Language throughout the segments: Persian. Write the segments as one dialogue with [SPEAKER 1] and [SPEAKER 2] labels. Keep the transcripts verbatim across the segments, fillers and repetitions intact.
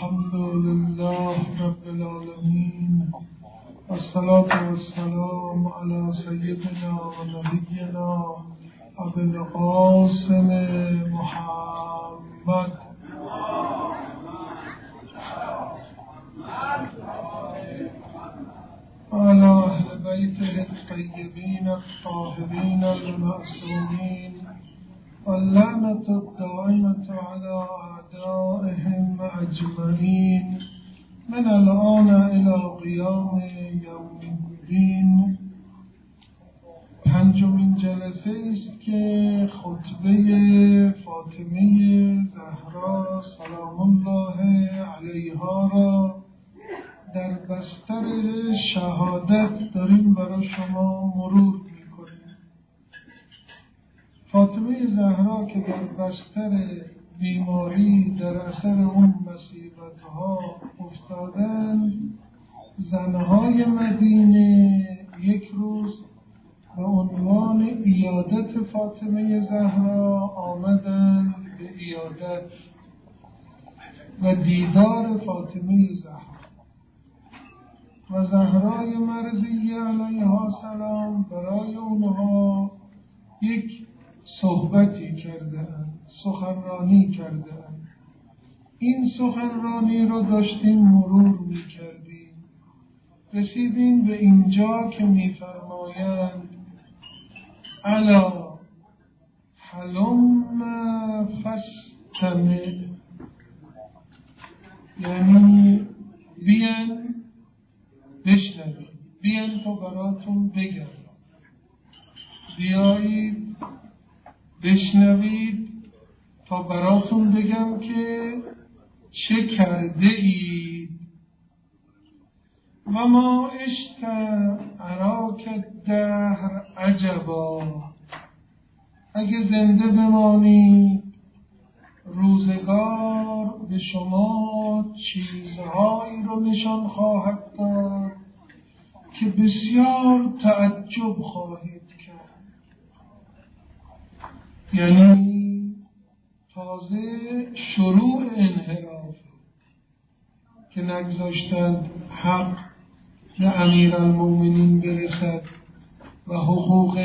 [SPEAKER 1] الحمد لله رب العالمين والصلاة والسلام على سيدنا ونبينا أبي القاسم محمد وعلى أهل بيته الطيبين الطاهرين المعصومين واللعنة الدائمة على أعدائهم أجمعين من الآن إلى قيام يوم الدين. پنجمین جلسه است که خطبه فاطمه زهرا سلام الله علیها را در بستر شهادت داریم برای شما مرور میکنیم. فاطمه زهرا که در بستر بیماری در اثر اون مصیبت‌ها افتادن، زنهای مدینه یک روز به عنوان عیادت فاطمه زهرا آمدن به عیادت و دیدار فاطمه زهرا و زهرای مرضیه علیها السلام برای اونها یک صحبتی کردند، سخنرانی کردند. این سخنرانی رو داشتیم مرور می کردیم، رسیدیم به اینجا که می فرمایند الا حلم فاستمع، یعنی بیان بشنوید، بیان تا براتون بگم، بیایید بشنوید تا براتون بگم که چه کرده اید. و ما اشت اراک الدهر عجبا، اگه زنده بمانی روزگار به شما چیزهایی رو نشان خواهد داد که بسیار تعجب خواهید کرد. یعنی تازه شروع انحراف که نگذاشتند حق به امیرالمومنین برسد و حقوق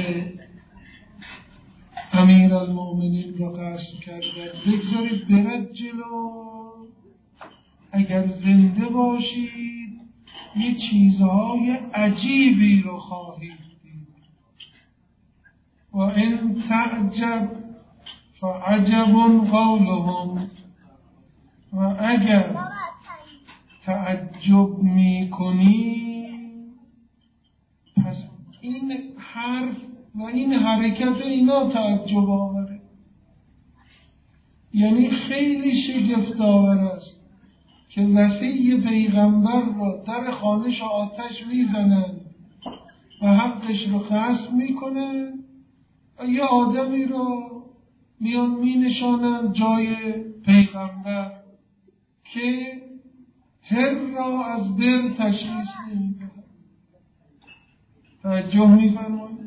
[SPEAKER 1] امیرالمومنین را غصب کردند. بگذارید برد جلو، اگر زنده باشید یه چیزهای عجیبی رو خواهید دید. و ان تعجب فعجب قولهم، و اگر تعجب می کنی پس این حرف و این حرکت اینا تعجب آوره. یعنی خیلی شگفت آور است که وصی پیغمبر را در خانش آتش میزنند و حقش رو غصب میکنن و یه آدمی رو میان مینشانند جای پیغمبر که هر را از بر تشخیص نمیده. توجه میفرمایید؟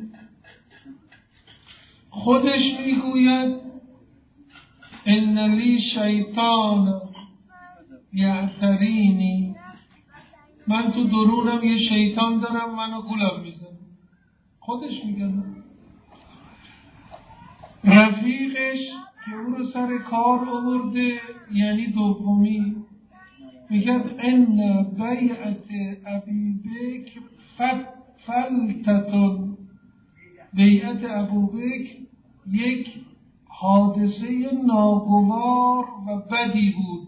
[SPEAKER 1] خودش میگوید ان لی شیطان یعترینی، من تو درونم یه شیطان دارم منو گولم میزنه. خودش میگه. رفیقش که او رو سر کار آورده، یعنی دومی، میگه ان بیعت ابی بکر فلتتون، بیعت ابوبکر یک حادثه ناگوار و بدی بود.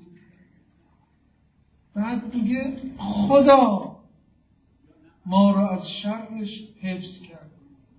[SPEAKER 1] بعد میگه خدا ما را از شرش حفظ کرد.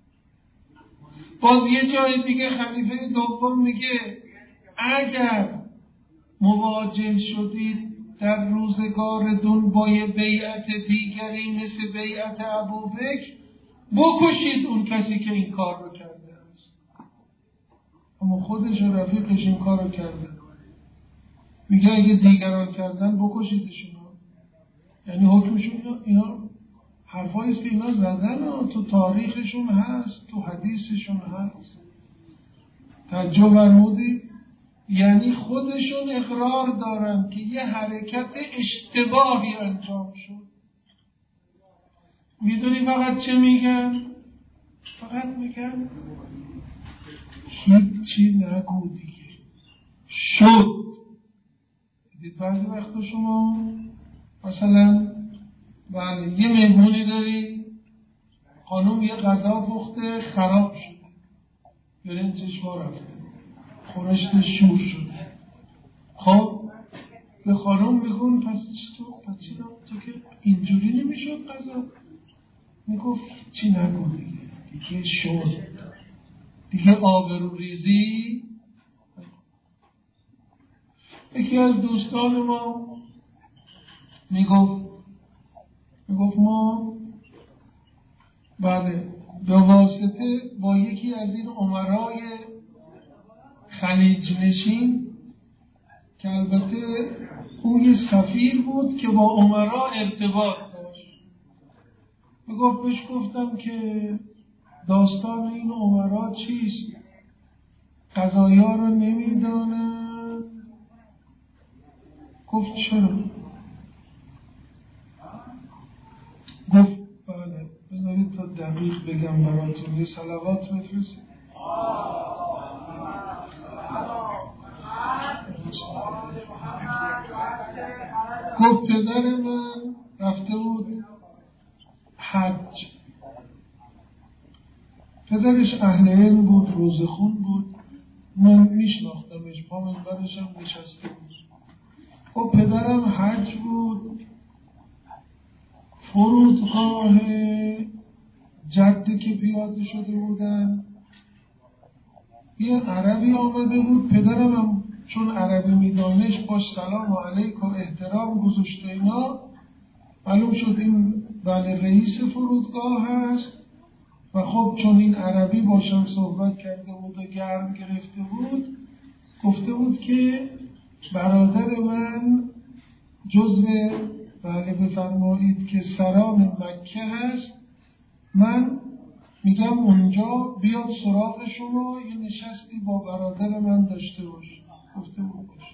[SPEAKER 1] باز یه جای دیگه خلیفه دوم میگه اگر مواجه شدید در روزگارتون با یه بیعت دیگری مثل بیعت ابوبکر، بکشید اون کسی که این کار رو کرده است. اما خودش و رفیقش این کار رو کرده. میگه اگه دیگران کردن بکشیدشون. یعنی حکمشون اینا حرفایی است که اینا زدن، تو تاریخشون هست، تو حدیثشون هست. تعجب فرمودید؟ یعنی خودشون اقرار دارن که یه حرکت اشتباهی انجام شد. میدونی فقط چه میگن؟ فقط میگن هیچی نگو دیگه، شد. دید بعضی وقتا شما مثلا بله یه مهمونی داری، خانم یه غذا پخته خراب شده، برنجش وا رفته، خورشتش شور شده. خب به خانم بگون پس تو پس چی تو که اینجوری نمیشد غذا. میگفت چی نگو دیگه، دیگه شد، دیگه آبرو ریزی. یکی از دوستان ما میگفت میگفت ما بله به واسطه با یکی از این امرای خلیج نشین که البته اون یه سفیر بود که با امرا ارتباط داشت، میگفت بهش گفتم که داستان این امرا چیست؟ قضایا رو نمیدانن. گفت چرا؟ گفت بله بذارید تا دقیق بگم براتون، یه صلوات بفرستید. گفت پدر من رفته بود حج، پدرش اهل علم بود، روزخون بود، من میشناختمش، پا منبرش هم نشسته بود. خب پدرم حج بود، فرودگاه جده که پیاده شده بودن یه عربی آمده بود، پدرم هم چون عربی میدانش باش سلام علیکم احترام گذاشت و اینا، معلوم شد این بله رئیس فرودگاه هست و خب چون این عربی باشم صحبت کرده بود و گرم گرفته بود، گفته بود که برادر من جزو بله بفرمایید که سران مکه هست، من میگم اونجا بیاد سراغ شما یه نشستی با برادر من داشته باش. گفته بود باش.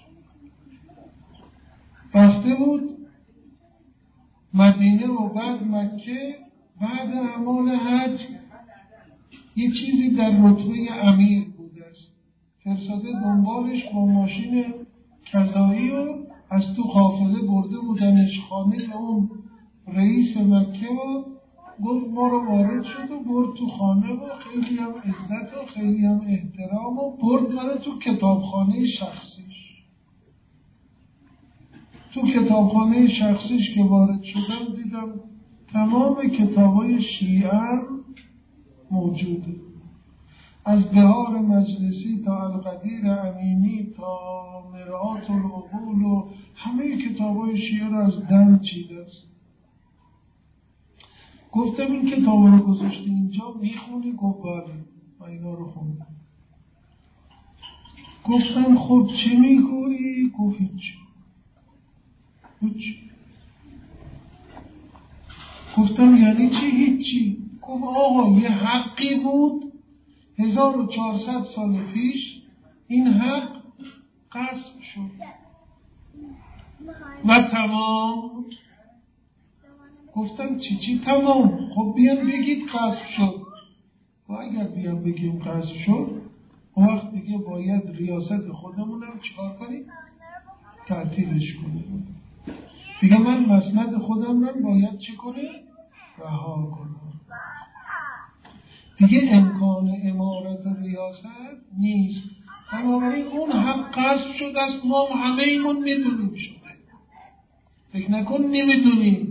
[SPEAKER 1] رفته بود مدینه و بعد مکه، بعد اعمال حج یه چیزی در رتبه امیر بوده است، فرستاده دنبالش با ماشین کذایی و از تو قافله برده بودنش خانه اون رئیس مکه و گفت ما رو وارد شد و برد تو خانه و خیلی هم عزت و خیلی هم احترام و برد منو تو کتابخانه شخصیش. تو کتابخانه شخصیش که وارد شدم دیدم تمام کتابای شیعه موجوده، از بهار مجلسی تا القدیر امینی تا مرآت العقول و همه کتابای شیعه رو از دم چیده است. گفتم این کتاب رو گذاشتی اینجا میخونی؟ گفت بله من اینا رو خوندم. گفتم خب چه میگویی؟ گفت هیچ هیچ. گفتم یعنی چی هیچی؟ گفت آقا یه حقی بود هزار و چهارصد سال پیش این حق غصب شد و تمام. گفتم چی چی تمام؟ خب بیان بگید غصب شد. و اگر بیان بگیم غصب شد اون وقت دیگه باید ریاست خودمونم چیکار کنیم؟ تعطیلش کنیم. دیگه من مسند خودم رو باید چی کنیم؟ رها کنم. دیگه امکان امارت و ریاست نیست. بنابراین اون حق غصب شد است، ما همه ایمون میدونیم شده. فکر نکن نمیدونیم.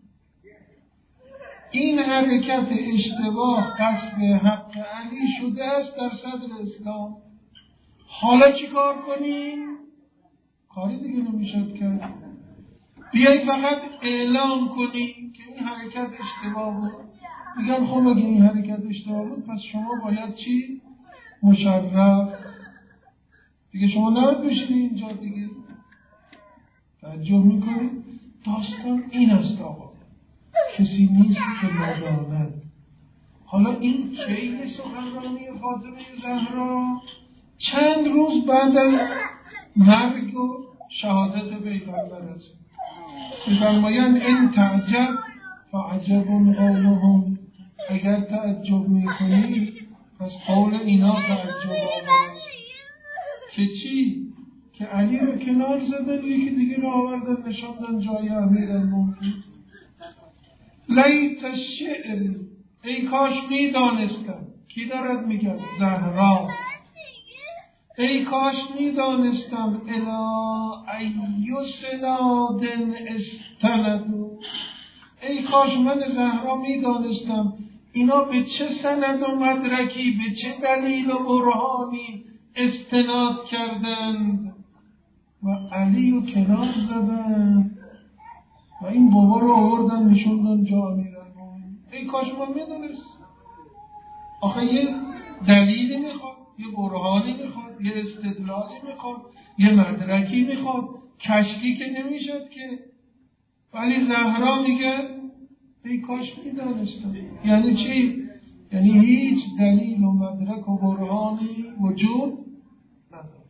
[SPEAKER 1] این حرکت اشتباه قصد حق علی شده است در صدر اسلام. حالا چی کار کنیم؟ کاری دیگه نمیشد کرد. بیایید فقط اعلام کنیم که این حرکت اشتباه بود. میگم خب اگه این حرکت اشتباه بود پس شما باید چی؟ مشرف. دیگه شما نباید بشید اینجا دیگه. توجه میکنید؟ داستان این است آقا. کسی نیست که نداند. حالا این کی سخنرانی فاطمه زهرا چند روز بعد از مرگ و شهادت پیغمبر است. می‌فرمایند این تعجب فعجب قولهم، اگر تعجب میکنی پس قول اینا تعجب آور است. که چی؟ که علی رو کنار زدن، یکی دیگه رو آوردن نشاندن جای امیرالمومنین. لیت الشعر، ای کاش میدانستم. کی دارد میگه؟ زهرا. ای کاش میدانستم الی ای سناد استندوا، ای کاش من زهرا میدانستم اینا به چه سند و مدرکی، به چه دلیل و برهانی استناد کردند و علی رو کنار زدن و این بابا رو آوردن نشوندن جا امیرالمومنین. ای کاش من میدونست. آخه یه دلیلی میخواد، یه برهانی میخواد، یه استدلالی میخواد، یه مدرکی میخواد، کشکی که نمیشد که. ولی زهرا میگه ای کاش میدانستم. یعنی چی؟ یعنی هیچ دلیل و مدرک و برهانی وجود نداره.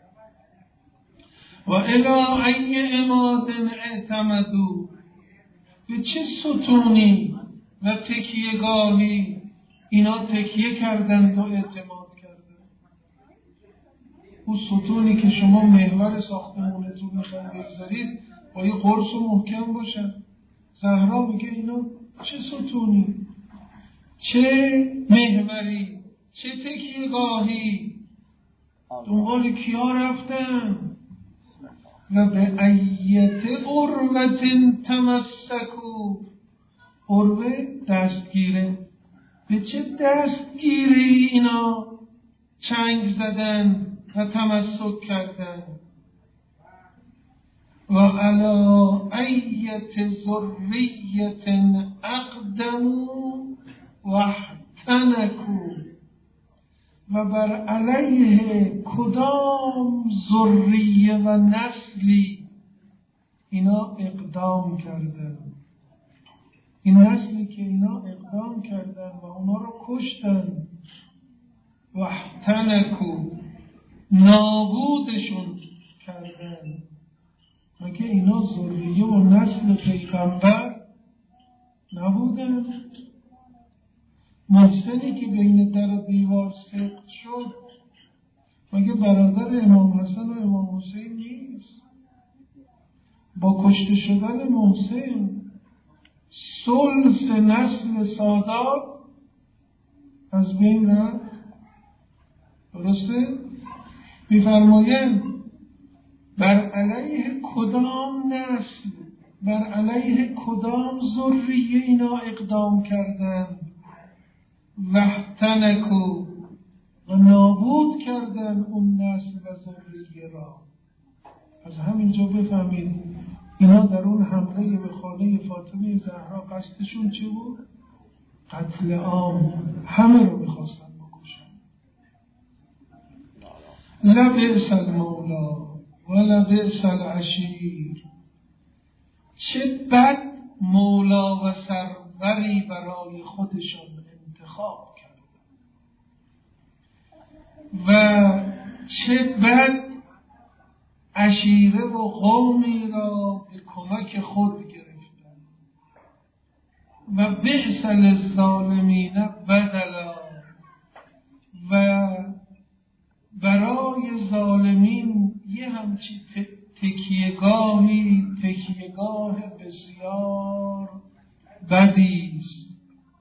[SPEAKER 1] و الی ای عماد اعتمدوا، به چه ستونی و تکیهگاهی اینا تکیه کردند و اعتماد کردند. اون ستونی که شما محور ساختمونتون میخواین بگذارید با یه قرص و محکم باشن. زهرا میگه اینا چه ستونی، چه محوری، چه تکیهگاهی، دنبال کیا رفتن و به ایت عروة تمسکوا. عروه دستگیره، به چه دستگیری اینا چنگ زدن و تمسک کردن. و علی ایت ذریت اقدموا و احتنکوا، و بر علیه کدام ذریه و نسلی اینا اقدام کردن. این نسلی که اینا اقدام کردن و اونا رو کشتن و احتنکوا، نابودشون کردن. مگه اینا ذریه و نسل پیغمبر نبودن؟ محسنی که بین در و دیوار سقط شد مگه برادر امام حسن و امام حسین نیست؟ با کشته شدن محسن ثلث نسل سادات از بین رفت. درسته؟ می‌فرمایند بر علیه کدام نسل، بر علیه کدام ذریه اینا اقدام کردند و احتنکوا، و نابود کردن اون نسل و ذریه را. از همینجا بفهمید اینا در اون حمله به خانه فاطمه زهرا قصدشون چه بود؟ قتل عام، همه رو میخواستن بکشن. لبئس المولا و لبئس العشیر، چه بد مولا و سروری برای خودشان انتخاب کرد و چه بد عشیره و قومی را به کمک خود گرفتن و بئس للظالمین بدلا، و برای ظالمین یه همچی تکیهگاهی تکیهگاه بسیار بدیست.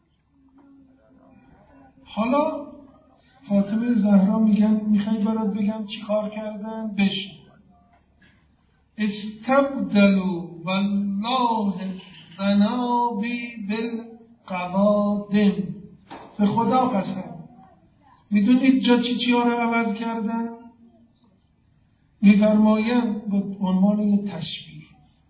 [SPEAKER 1] حالا فاطمه زهرا میگن میخوای برات بگم چی کار کردن؟ بشین. استبدلوا والله الذنابی بالقوادم. به خدا قسم، میدونید جا چی چی ها رو عوض کردن؟ میفرمایند به عنوان یه تشبیه،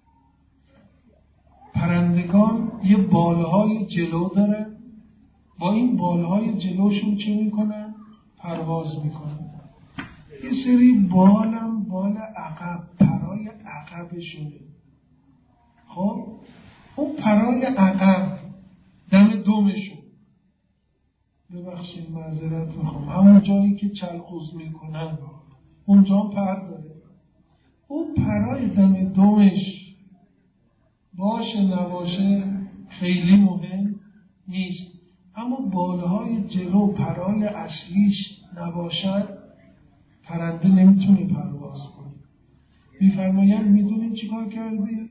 [SPEAKER 1] پرندگان یه بالهای جلو دارن، با این بالهای جلوشون چه میکنن؟ پرواز میکنن. یه سری بالم بال عقب، پرای عقبشونه. خب اون پرای عقب دم دومشون ببخشید معذرت میخوام، همون جایی که چلقوز میکنن اونجا پر داره. اون پرای دم دومش باشه نباشه خیلی مهم نیست، اما بالهای جلو پرای اصلیش نباشد پرنده نمیتونه پرواز کنه. میفرمایند میدونید چیکار کردی؟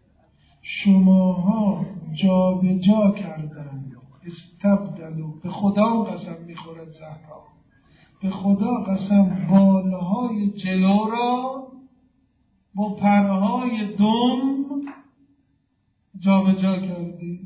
[SPEAKER 1] شماها جا به جا کردن، استبدلوا، به خدا قسم میخورد زهرا، به خدا قسم بالهای جلو را با پرهای دم جا به جا کردی.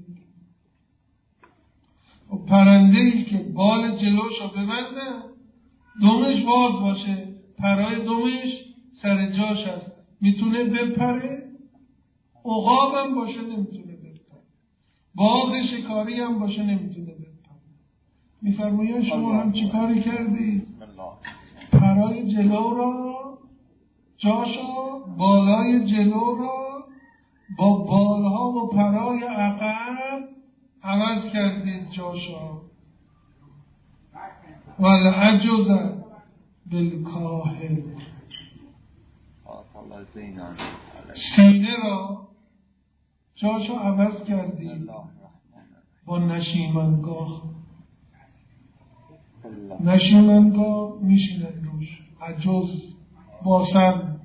[SPEAKER 1] و پرنده ای که بال جلوش رو ببنده دمش باز باشه، پرهای دمش سر جاش هست، میتونه بپره. عقاب هم باشه نمیتونه بپره، باغ شکاری هم باشه نمیتونه بپره. میفرمایند شما هم چی کاری کردی؟ پرهای جلو را جاشا، بالای جلو را با بالها و پرهای عقب عوض کردید جاشا. والعجز بالکاهل، سینه را جاشا عوض کردید با نشیمنگاه. نشیمنگاه میشینن روش، عجز باسن،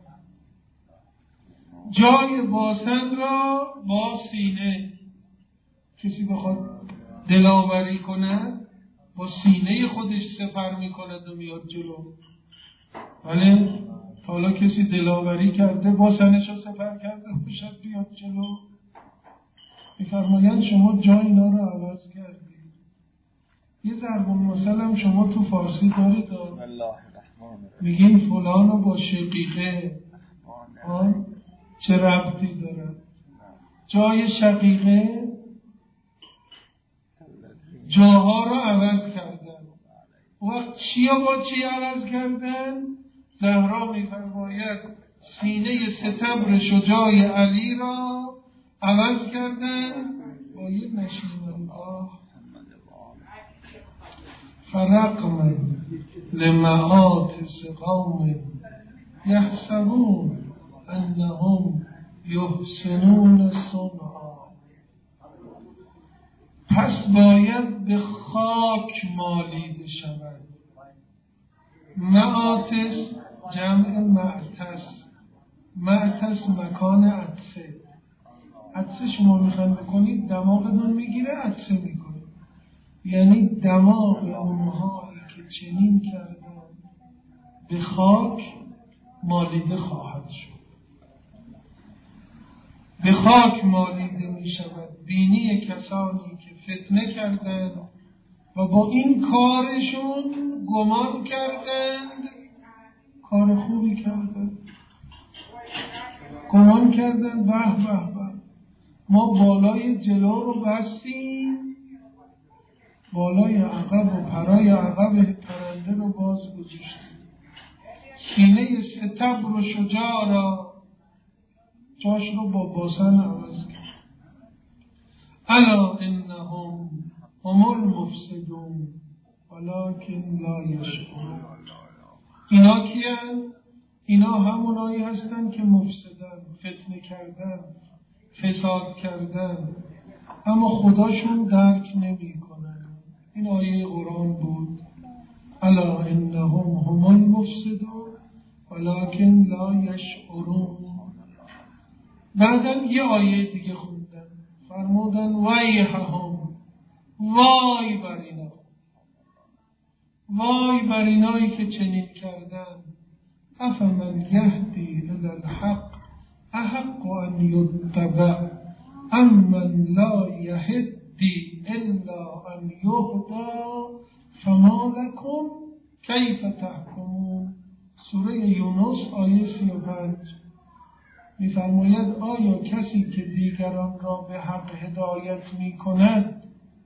[SPEAKER 1] جای باسن را با سینه. کسی بخواد دلاوری کند با سینه خودش سپر میکند و میاد جلو. ولی حالا کسی دلاوری کرده باسنش رو سپر کرده باشد بیاد جلو. میفرمایند شما جای اینا رو عوض کردید. یه ضرب المثل هم شما تو فارسی دارید، میگین فلانو با شقیقه، آن چه ربطی داره؟ جای شقیقه جاها رو عوض کردن. وقت چی با چی عوض کردن؟ زهرا میفرماید سینه ستبر شجاع علی را عوض کردن با یه نشیمنگاه. فرقم لمعاطس قوم یحسبون انهم یحسنون صنعا. پس باید به خاک مالیده شود. معاطس جمع معتس، معتس مکان عطسه. عطسه شما میخواین بکنید دماغتون میگیره عطسه میکنه، یعنی دماغ اونهایی که چنین کردن به خاک مالیده خواهد شد. به خاک مالیده می شود بینی کسانی که فتنه کردند و با این کارشون گمان کردند کار خوبی کردند، گمان کردند به به به ما بالای جلو رو بستیم، بالای عقب و پرای عقب پرنده رو باز گذاشتیم، سینه ستبر و شجاع را جاش رو با باسن عوض کرد. الا انهم هم المفسدون ولکن لا یشعرون. اینا کیان؟ اینا همونایی هستن که مفسدن، فتنه کردن، فساد کردن، اما خداشون درک نمی کنن. این آیه قرآن بود. الا انهم هم المفسدون ولکن لا یشعرون. بعداً یه آیه دیگه خوندن، فرمودن ویحهم، وای بر اینا، وای بر اینایی که چنین کردن. افمن یهدی الی الحق احق ان یتبع امن لا یهدی الا ان یهدی فما لکم کیف تحکمون. سوره یونس آیه سی و پنج می‌فرماید آیا کسی که دیگران را به حق هدایت می‌کند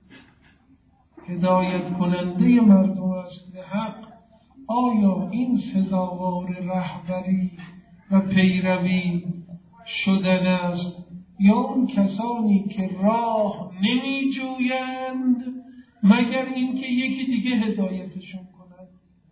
[SPEAKER 1] هدایت کننده مردم است به حق، آیا این سزاوار رهبری و پیروی شدن است یا اون کسانی که راه نمی‌جویند مگر اینکه یکی دیگه هدایتشون کند.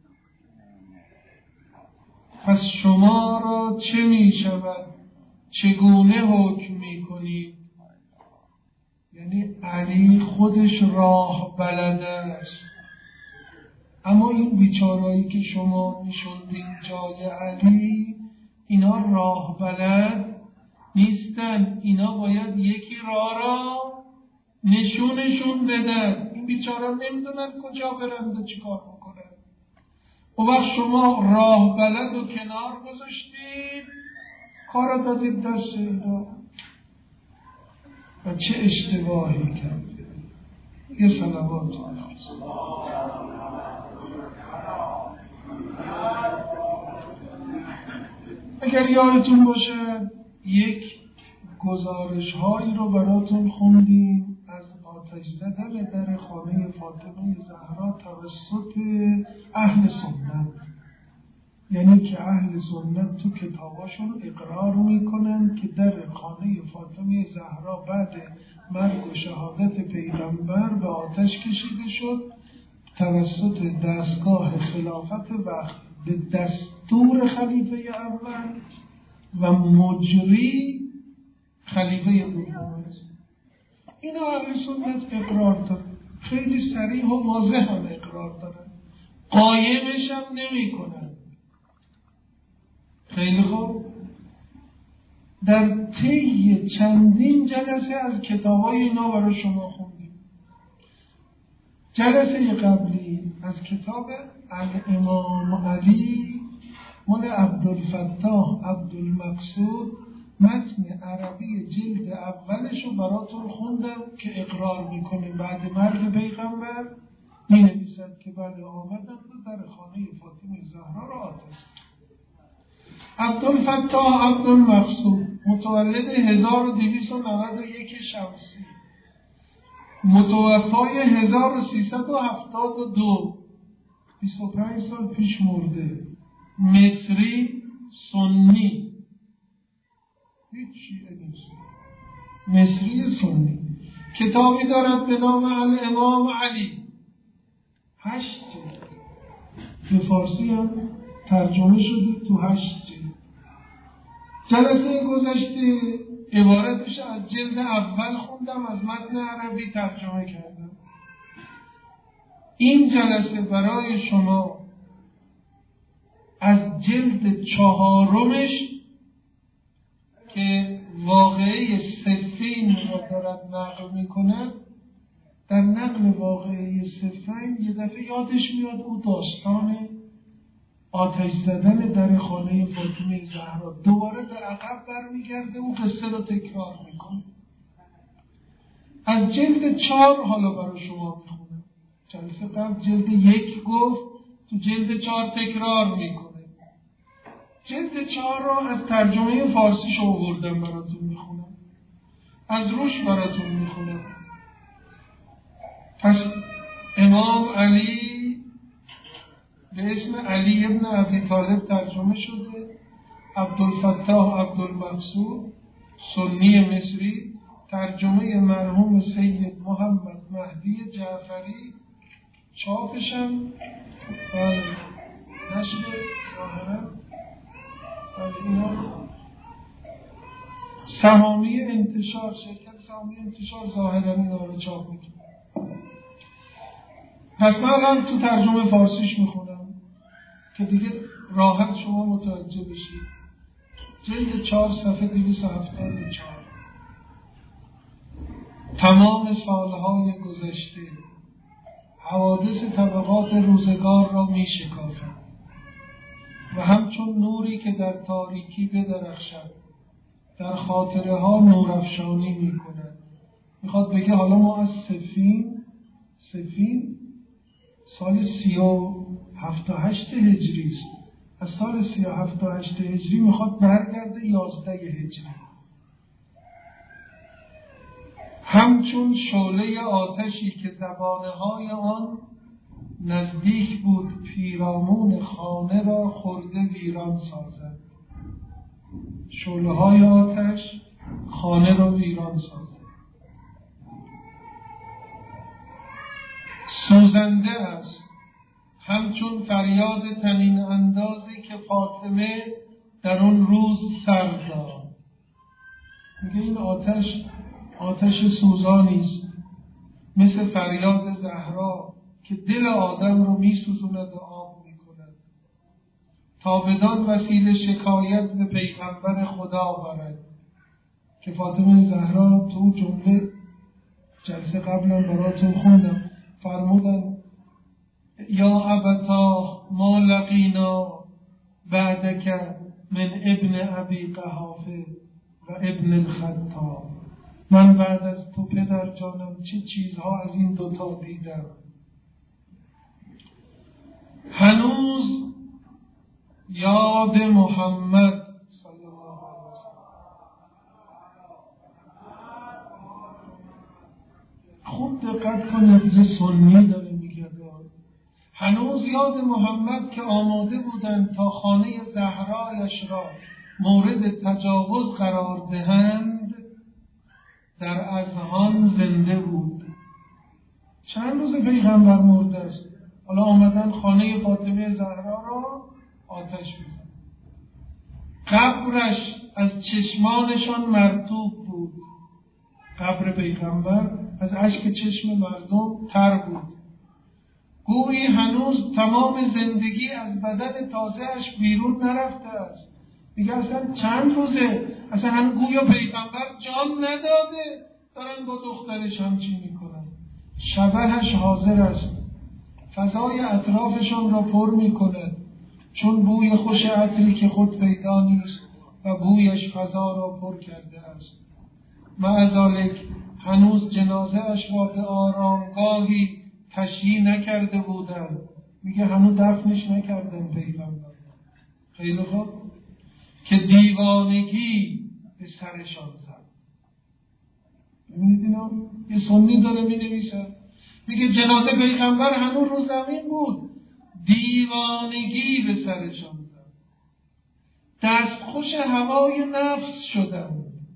[SPEAKER 1] پس شما را چه می شود؟ چگونه حکم می کنید؟ یعنی علی خودش راه بلد است، اما این بیچارهایی که شما نشوندین جای علی، اینا راه بلد نیستن. اینا باید یکی راه را نشونشون بدن. این بیچاره نمیدونن کجا برند و چی کار بکنن. اون وقت شما راه بلد و کنار گذاشتید، کار دادید دست اینا و چه اشتباهی کرد. یه صلوات اگر یادتون باشه یک گزارش هایی رو براتون خوندیم از آتش زدن در خانه فاطمه زهرا توسط اهل سنت، یعنی که اهل سنت تو کتاباشون اقرار میکنن که در خانه فاطمه زهرا بعد مرگ و شهادت پیغمبر به آتش کشیده شد توسط دستگاه خلافت وقت به دستور خلیفه اول و مجری خلیفه دوم است. اینا اهل سنت اقرار دارن، خیلی صریح و واضح هم اقرار دارن، قایمش هم نمی کنن. خیلی خوب، در طی چندین جلسه از کتابای اینا برای شما خوندیم. جلسه قبلی از کتاب الامام علی مال عبدالفتاح عبدالمقصود متن عربی جلد اولش رو براتون خوندم که اقرار میکنه بعد مرگ پیغمبر می نویسد که بعد آمدن و در خانه فاطمه زهرا را آتش. عبدالفتاح عبدالمقصود متولد هزار و دویست و نود و یک شمسی، متوفای هزار و سیصد و هفتاد و دو، بیست و پنج سال پیش مرده، مصری، سنی، هیچ شیعه نیست، مصری سنی. کتابی دارد به نام الامام علی، هشت جلد، به فارسی هم ترجمه شده تو هشت جلد. جلسه گذشته عبارتش از جلد اول خوندم، از متن عربی ترجمه کردم. این جلسه برای شما از جلد چهارمش که واقعه صفین را دارد نقل میکنه، در نقل واقعه صفین یه دفعه یادش میاد او داستان آتش زدن در خانه فاطمه زهرا، دوباره در عقب برمیگرده اون قصه رو تکرار میکنه. از جلد چهار حالا برای شما میخونم. جلسه قبل جلد یک گفت، تو جلد چهار تکرار میکنه. جلد چهار را از ترجمه فارسیش آوردم براتون میخونم، از روش براتون میخونم. پس امام علی به اسم علی ابن ابی طالب ترجمه شده، عبدالفتاح عبدالمقصود سنی مصری، ترجمه مرحوم سید محمد مهدی جعفری، چاپشم بله نشر ظاهرا سهامی انتشار، شرکت سهامی انتشار ظاهرا این رو چاپ میکنه. پس من الان تو ترجمه فارسیش میخونم که دیگه راحت شما متوجه بشید. جلد چهار صفحه دویست و هفتاد و چهار. تمام سالهای گذشته حوادث طبقات روزگار را می شکافد و همچون نوری که در تاریکی بدرخشد در خاطره ها نورافشانی می کند. میخواد بگه حالا ما از سفین سفین سال سی و هفت و هشت هجری است، از سال سی و هفت و هشت هجری میخواد برگرده یازده هجری. همچون شعله آتشی که زبانه های آن نزدیک بود پیرامون خانه را خورده ویران سازد. شعله های آتش خانه را ویران سازد. سوزنده است، همچون فریاد طنین اندازی که فاطمه در اون روز سر داد. میگه این آتش آتش سوزانی است، مثل فریاد زهرا که دل آدم رو میسوزاند و آب میکند، تا بدان وسیله شکایت به پیغمبر خدا برد. که فاطمه زهرا تو جمله جلسه قبلا براتون خوندم، فرمودن یا ابتا ما لقینا بعدک من ابن ابی قحافه و ابن الخطاب. من بعد از تو پدر جانم چه چیزها از این دوتا دیدم. هنوز یاد محمد صلی الله علیه وسلم. خوب دقت کنید، یه سنی داره میگه هنوز یاد محمد که آماده بودند تا خانه زهرایش را مورد تجاوز قرار دهند در اذهان زنده بود. چند روز پیغمبر مرده است، حالا آمدن خانه فاطمه زهرا را آتش بزن. قبرش از چشمانشان مرطوب بود. قبر پیغمبر از اشک چشم مردم تر بود. گویی هنوز تمام زندگی از بدن تازهش بیرون نرفته است. میگه اصلا چند روزه، اصلا هم گویا پیغمبر جان نداده، دارن با دخترش همچین میکنن. شبهش حاضر است، فضای اطرافشان را پر میکند، چون بوی خوش عطری که خود پیدا نیست و بویش فضا را پر کرده است. معذالک هنوز جنازه اش را به آرامگاهی تشییع نکرده بودن. میگه هنوز دفنش نکردن پیغمبر. خیلی خوب، که دیوانگی به سرشان زد. ببینید اینا یه سنی داره می نویسه، میگه جنازه پیغمبر هنوز رو زمین بود، دیوانگی به سرشان زد، دستخوش هوای نفس شدن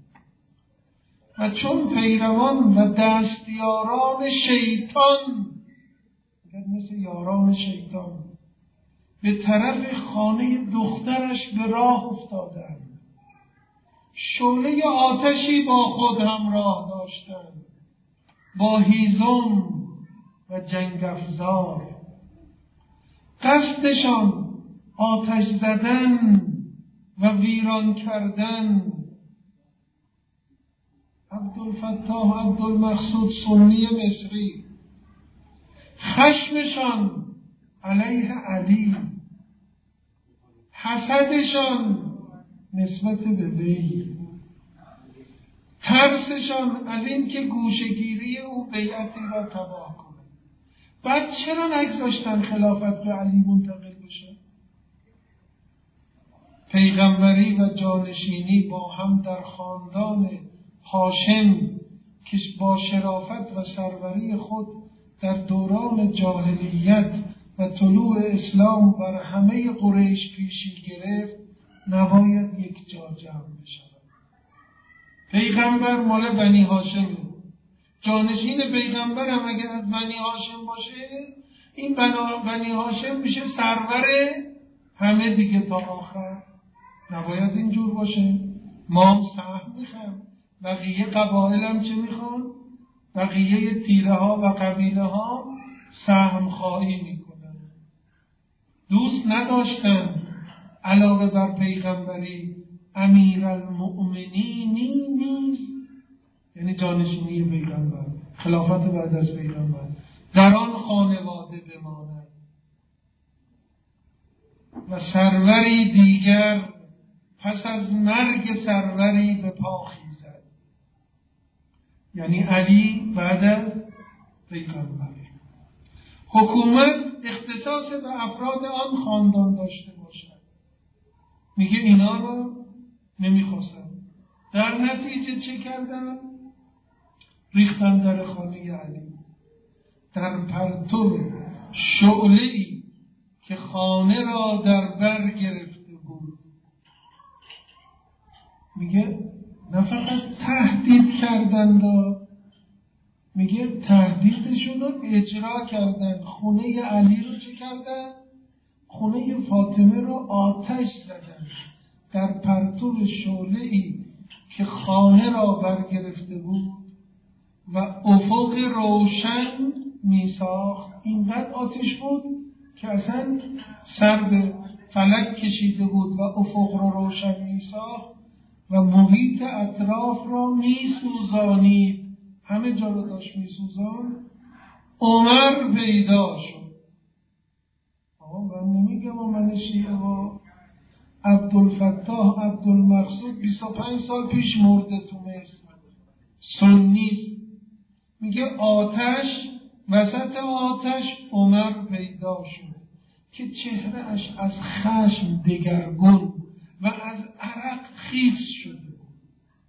[SPEAKER 1] و چون پیروان و دستیاران شیطان، مثل یاران شیطان، به طرف خانه دخترش به راه افتادند. شعله آتشی با خود همراه داشتند، با هیزم و جنگ افزار. قصدشان آتش زدن و ویران کردن. عبدالفتاح عبدالمقصود سنی مصری. خشمشان علیه علی، حسدشان نسبت به وی، ترسشان از این که گوشه‌گیری او بیعتی را تباه کنه. بعد چرا نگذاشتن خلافت به علی منتقل بشه؟ پیغمبری و جانشینی با هم در خاندان هاشم که با شرافت و سروری خود در دوران جاهلیت و طلوع اسلام بر همه قریش پیشی گرفت، نباید یک جا جمع بشود. پیغمبر مال بنی هاشمه، جانشین پیغمبر هم اگر از بنی هاشم باشه، این بنی هاشم میشه سرور همه دیگه تا آخر. نباید اینجور باشه. ما سهم میخوام، بقیه قبایل هم چه میخوان؟ بقیه تیره ها و قبیله ها سهم خواهی میکنن. دوست نداشتن علاوه بر پیغمبری امیرالمؤمنینی نیست، یعنی جانشینی پیغمبر، خلافت بعد از پیغمبر، در آن خانواده بماند و سروری دیگر پس از مرگ سروری به پا خیزد، یعنی علی بعد از پیغمبر. حکومت اختصاص به افراد آن خاندان داشته باشد. میگه اینا رو نمیخواستن. در نتیجه چه کردن؟ ریختن در خانه علی، در پرتو شعله‌ای که خانه را در بر گرفته بود. میگه نه فقط تهدید کردند، میگه تهدیدشون رو اجرا کردن. خونه علی رو چه کردن؟ خونه فاطمه رو آتش زدن در پرتو شعله‌ای که خانه را برگرفته بود و افق روشن میساخت. اینقدر آتش بود که اصلا سر به فلک کشیده بود و افق را روشن میساخت و محیط اطراف را میسوزانید. همه جا رو داشت میسوزان. عمر پیدا شد. آقا من نمیگم من شیعه و عبدالفتاح عبدالمقصود بیست و پنج سال پیش مرده تو مصر، سنیست. میگه آتش، وسط آتش عمر پیدا شد که چهره اش از خشم دگرگون و از عرق خیس شده بود.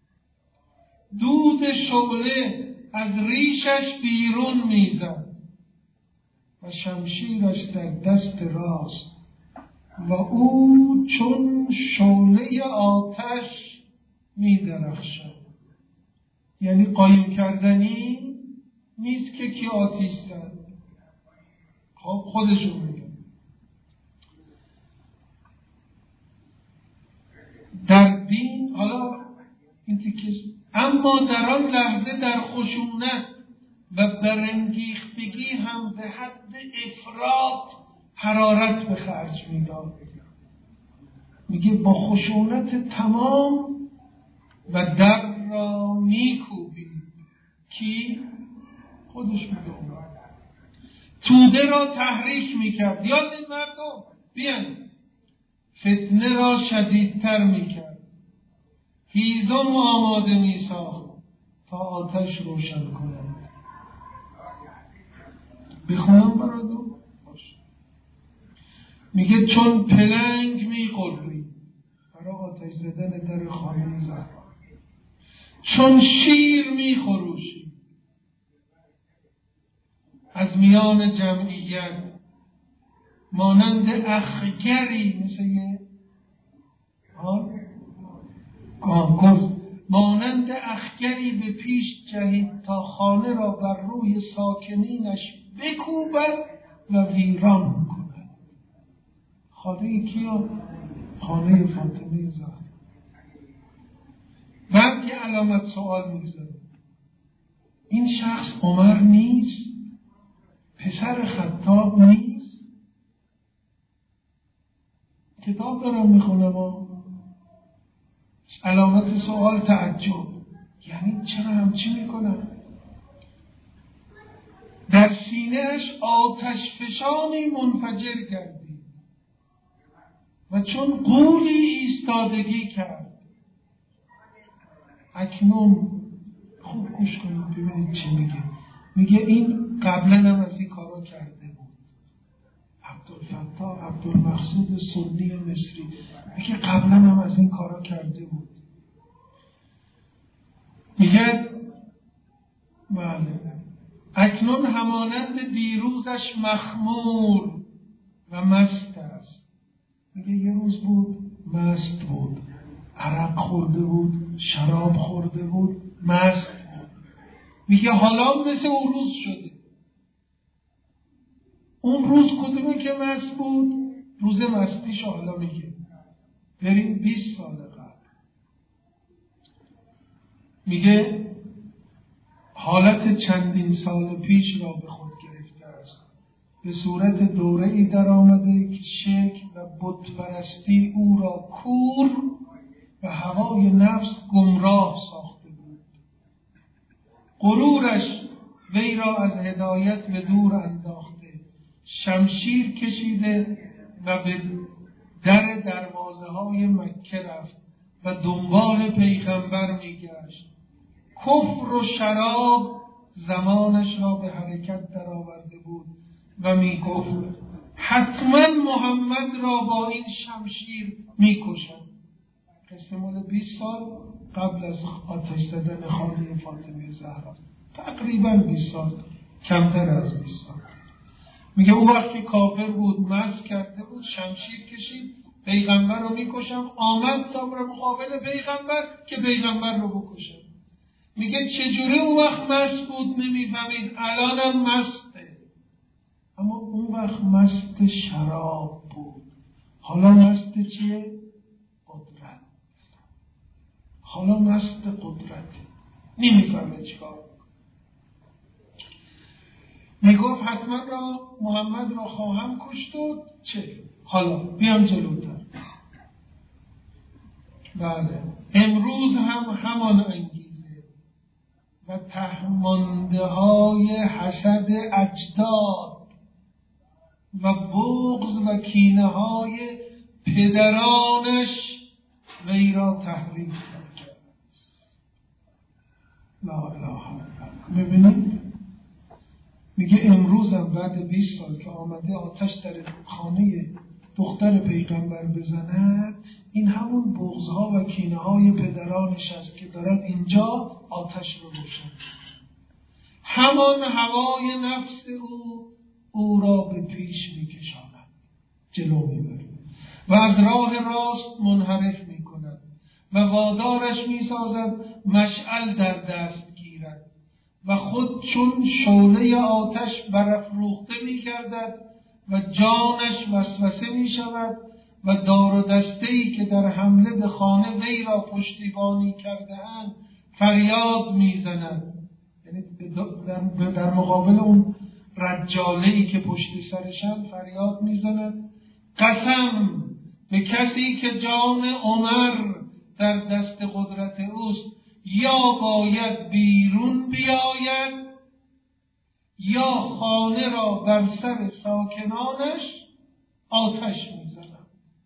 [SPEAKER 1] دود شعله از ریشش بیرون میزد و شمشیرش در دست راست و او چون شعله آتش میدرخشد. یعنی قایم کردنی نیست که کی آتش زد. خب خودشون میگن. در دین حالا این تیکش، اما در آن لحظه در خشونت و برانگیختگی هم به حد افراط حرارت به خرج میداد. میگه با خشونت تمام و در را میکوبید. کی؟ خودش میگه توده را تحریک میکرد. یاد این مردم بیان. فتنه را شدیدتر میکرد. هیزم و آماده میساخت تا آتش روشن کند. بخونم برادو باش. میگه چون پلنگ میقرید برای آتش زدن در خانه زهرا، چون شیر میخروشید از میان جمعیت، مانند اخگری، مثل یه گانگرز، مانند اخگری به پیش جهید تا خانه را بر روی ساکنینش بکوبد و ویران کند. خانه کیا؟ خانه فاطمه زهرا. بعد یه علامت سوال میزنه، این شخص عمر نیست؟ پسر خطاب نیست؟ کتاب دارم میخونم و علامت سوال تعجب، یعنی چرا همچی میکنم؟ در سینه‌اش آتش فشانی منفجر کردی و چون غولی ایستادگی کرد. اکنون خوب گوش کنید ببینید چی میگه. میگه این قبلا هم از این کارا کرده بود. عبدالفتاح عبدالمقصود سنی مصری میگه قبلا هم از این کارا کرده بود. میگه بله اکنون همانند دیروزش مخمور و مست است. میگه یه روز بود مست بود، عرق خورده بود، شراب خورده بود، مست بود. میگه حالا مثل اون روز شده. اون روز کدومه که مست بود؟ روز مستیش حالا میگه بریم بیست سال قبل. میگه حالت چندین سال پیش را به خود گرفته است. به صورت دوره ای در آمده که شرک و بت پرستی او را کور و هوای نفس گمراه ساخته بود. غرورش وی را از هدایت به دور انداخته، شمشیر کشیده و به در دروازه های مکه رفت و دنبال پیغمبر میگشت. کفر و شراب زمانش را به حرکت در آورده بود و می گفت حتما محمد را با این شمشیر می کشم. قصه مال بیست سال قبل از آتش زدن خانه فاطمه زهرا، تقریبا بیست سال، کمتر از بیست سال. میگه او وقتی کافر بود، مست کرده بود، شمشیر کشید، پیغمبر رو می کشم. آمد تا بر مقابل پیغمبر که پیغمبر رو بکشم. میگه چجوری اون وقت مست بود نمیفهمید، الانم مسته. اما اون وقت مست شراب بود، حالا مست چیه؟ قدرت. حالا مست قدرت، نمیفهمه چیکار. میگفت حتما را محمد را خواهم کشت و چه؟ حالا بیام جلوتر. بله امروز هم همان انگیزه و تهمانده های حسد اجداد و بغض و کینه های پدرانش وی را تحریک کرده است. لا اله الا الله. ببینید میگه امروز هم بعد بیست سال که آمده آتش در خانه دختر پیغمبر بزند، این همون بغض‌ها و کینه‌های پدرانش است که دارن اینجا آتش رو روشن کنند. همان هوای نفس او او را به پیش می‌کشاند، جلو می‌برد و از راه راست منحرف می‌کند و وادارش می‌سازد مشعل در دست گیرد و خود چون شعله آتش برافروخته می‌گردد و جانش وسوسه می‌شود و دار و دسته‌ای که در حمله به خانه وی را پشتیبانی کرده‌اند فریاد می‌زند. یعنی در, در مقابل اون رجاله‌ای که پشت سرشان فریاد می‌زند قسم به کسی که جان عمر در دست قدرت اوست، یا باید بیرون بیاید یا خانه را بر سر ساکنانش آتش می‌زنم.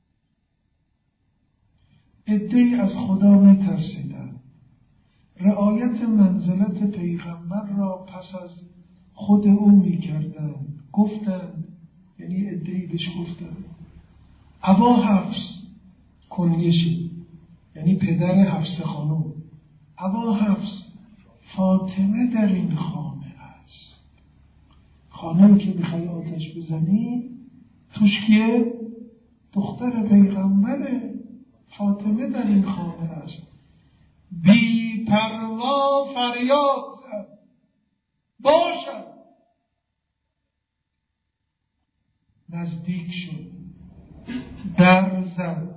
[SPEAKER 1] عده‌ای از خدا می‌ترسیدند. رعایت منزلت پیغمبر را پس از خود او می‌کردند. گفتند، یعنی عده‌ای بهش گفتند ابا حفص کنیشی، یعنی پدر حفصه خانم، ابا حفص فاطمه در این خانه است. خانه که میخوای آتش بزنی توش کیه؟ دختر پیغمبره، فاطمه در این خانه است. بی پروا فریاد زد باشد. نزدیک شد، در زد،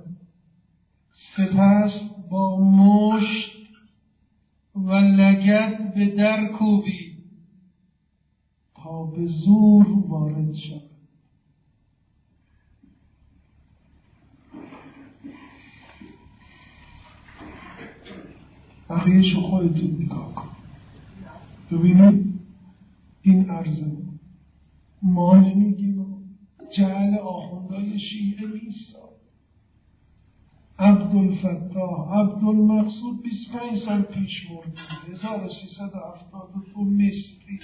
[SPEAKER 1] سپس با مشت و لگد به در کوبید تا به زور وارد شد. بقیه‌شو خودتون نگاه کن. ببینید این عرضه ما نمیگیم، جعل آخوندهای شیعه نیست. عبدالفتاح عبدالمقصود بیست و پنج سال پیش مرد، هزار و سیصد و هفتاد و دو مصری.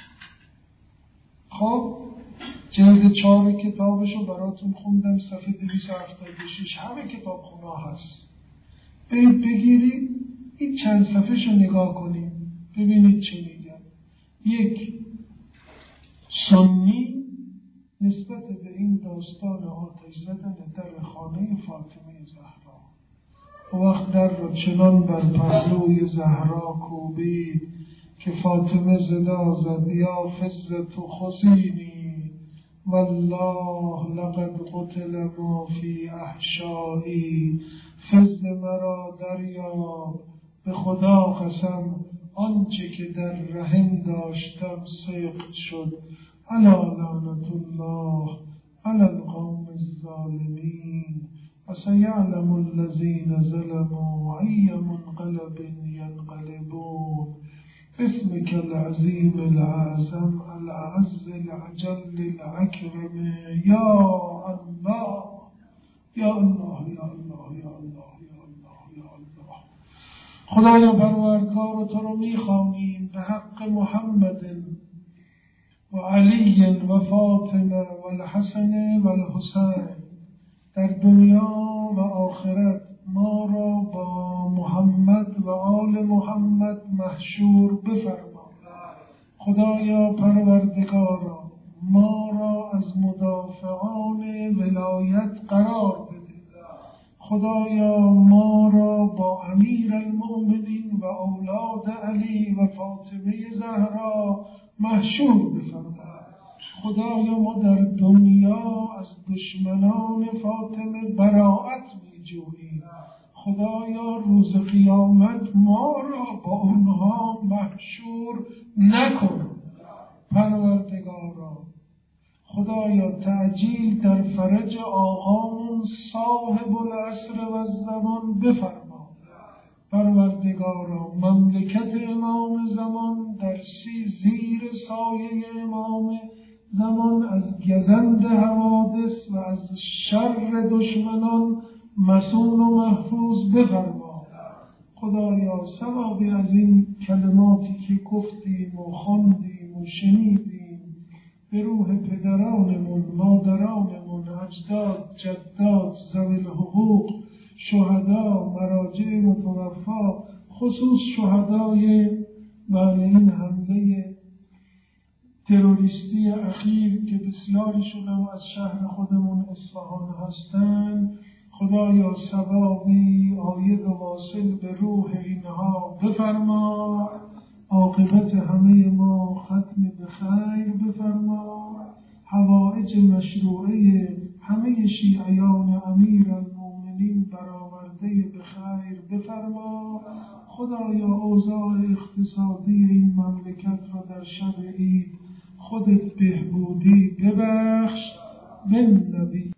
[SPEAKER 1] خب جلد چهار کتابشو براتون خوندم، صفحه دویست و هفتاد و شش، همه کتاب خونه هست. برید بگیرید این چند صفحه شو نگاه کنید ببینید چه میگن. یک سنی نسبت به این داستان آتش زدن در خانه فاطمه زهرا، و وقت در را چنان بر پهلوی زهرا کوبید که فاطمه صدا زد یا فزة خذینی والله لقد قتل ما فی احشایی. فز مرا دریاب، به خدا قسم آنچه که در رحم داشتم سقط شد. الا لعنت الله علی القوم الظالمین و سیعلم الذین ظلموا ای منقلب ینقلبون. اسمك العظیم العظم العز العجل العکرم یا الله یا الله یا الله یا الله یا الله یا الله. خدایا پروردگار تو رو میخوانیم به حق محمد و علی و فاطمه و الحسن و الحسین، در دنیا و آخرت ما را با محمد و آل محمد محشور بفرما. خدایا پروردگارا ما را از مدافعان ولایت قرار بده. خدایا ما را با امیر المؤمنین و اولاد علی و فاطمه زهرا محشور بفرما. خدایا ما در دنیا از دشمنان فاطمه براءت می جوییم. خدایا روز قیامت ما را با اونها محشور نکن. پروردگارا خدایا تعجیل در فرج آقامون صاحب العصر و الزمان بفرما. پروردگارا مملکت امام زمان در سی زیر سایه امام زمان از گزند حوادث و از شر دشمنان مصون و محفوظ بفرما. خدایا ثوابی از این کلماتی که گفتیم و خواندیم و شنیدیم به روح پدرانمون، مادرانمون، اجداد، جدات، ذوی الحقوق، شهدا، مراجع متوفا، خصوص شهدای بعد این حمله تروریستی اخیر که بسیاریشون هم از شهر خودمون اصفهان هستند، خدایا ثوابی آید و واصل به روح اینها بفرما. عاقبت همه ما ختم به خیر بفرما. حوائج مشروعه همه شیعیان امیر المؤمنین برآورده به خیر بفرما. خدایا اوضاع اقتصادی این مملکت را در شب عید خودت بهبودی ببخش. بن نبی